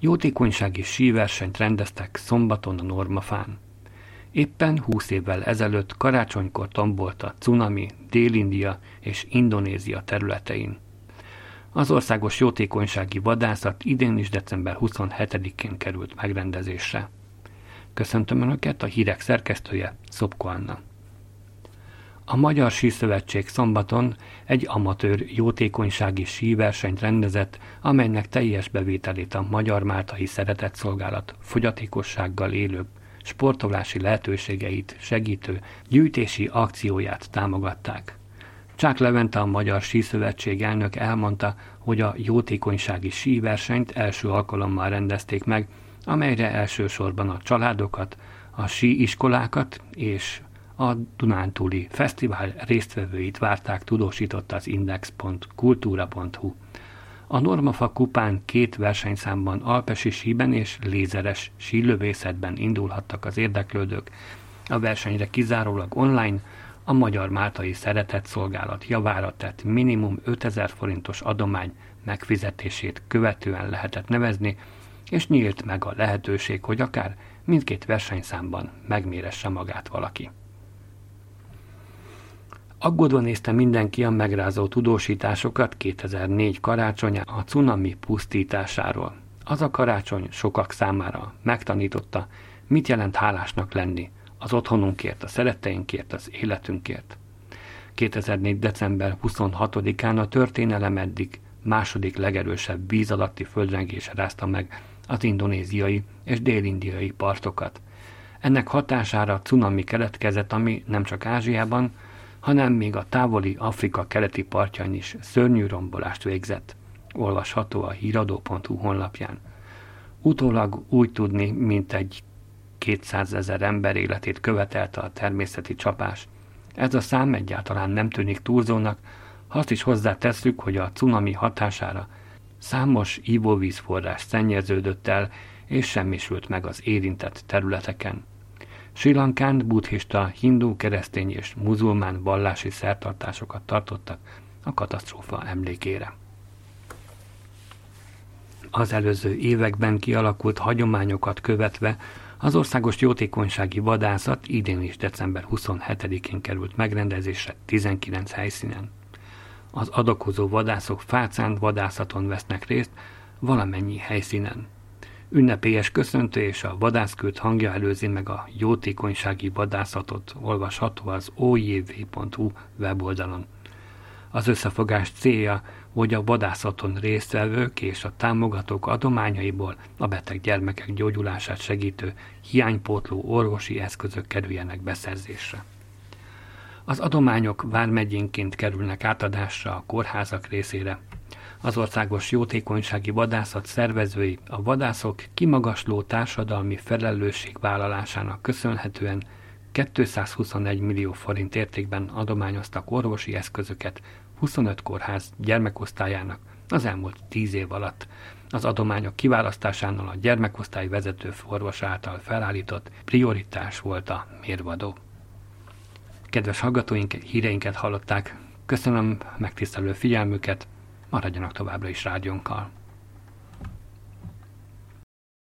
Jótékonysági síversenyt rendeztek szombaton a Normafán. Éppen 20 évvel ezelőtt karácsonykor tombolt a cunami Dél-India és Indonézia területein. Az országos jótékonysági vadászat idén is december 27-én került megrendezésre. Köszöntöm Önöket, a hírek szerkesztője, Szopko Anna. A Magyar Síszövetség szombaton egy amatőr jótékonysági síversenyt rendezett, amelynek teljes bevételét a Magyar Máltai Szeretetszolgálat fogyatékossággal élők sportolási lehetőségeit segítő gyűjtési akcióját támogatták. Csák Levente, a Magyar Síszövetség elnök elmondta, hogy a jótékonysági síversenyt első alkalommal rendezték meg, amelyre elsősorban a családokat, a síiskolákat és a Dunántúli Fesztivál résztvevőit várták, tudósította az index.kultúra.hu. A Normafa kupán 2 versenyszámban alpesi síben és lézeres sílövészetben indulhattak az érdeklődők. A versenyre kizárólag online a Magyar Máltai Szeretetszolgálat javára tett minimum 5000 forintos adomány megfizetését követően lehetett nevezni, és nyílt meg a lehetőség, hogy akár mindkét versenyszámban megméresse magát valaki. Aggódva nézte mindenki a megrázó tudósításokat 2004 karácsonyán a cunami pusztításáról. Az a karácsony sokak számára megtanította, mit jelent hálásnak lenni az otthonunkért, a szeretteinkért, az életünkért. 2004. december 26-án a történelem eddig második legerősebb víz alatti földrengés rázta meg az indonéziai és dél-indiai partokat. Ennek hatására cunami keletkezett, ami nem csak Ázsiában, hanem még a távoli Afrika keleti partjain is szörnyű rombolást végzett. Olvasható a híradó.hu honlapján. Utólag úgy tudni, mint egy 200 000 ember életét követelte a természeti csapás. Ez a szám egyáltalán nem tűnik túlzónak, ha azt is hozzátesszük, hogy a cunami hatására számos ivóvízforrás szennyeződött el és semmisült meg az érintett területeken. Srí Lankán buddhista, hindu, keresztény és muzulmán vallási szertartásokat tartottak a katasztrófa emlékére. Az előző években kialakult hagyományokat követve az országos jótékonysági vadászat idén is december 27-én került megrendezésre 19 helyszínen. Az adakozó vadászok fácán vadászaton vesznek részt valamennyi helyszínen. Ünnepélyes köszöntő és a vadászkült hangja előzi meg a jótékonysági vadászatot, olvasható az ojv.hu weboldalon. Az összefogás célja, hogy a vadászaton résztvevők és a támogatók adományaiból a beteg gyermekek gyógyulását segítő hiánypótló orvosi eszközök kerüljenek beszerzésre. Az adományok vármegyénként kerülnek átadásra a kórházak részére. Az országos jótékonysági vadászat szervezői a vadászok kimagasló társadalmi felelősségvállalásának köszönhetően 221 millió forint értékben adományoztak orvosi eszközöket 25 kórház gyermekosztályának az elmúlt 10 év alatt. Az adományok kiválasztásánál a gyermekosztály vezető orvos által felállított prioritás volt a mérvadó. Kedves hallgatóink, híreinket hallották. Köszönöm megtisztelő figyelmüket, maradjanak továbbra is rádiónkkal.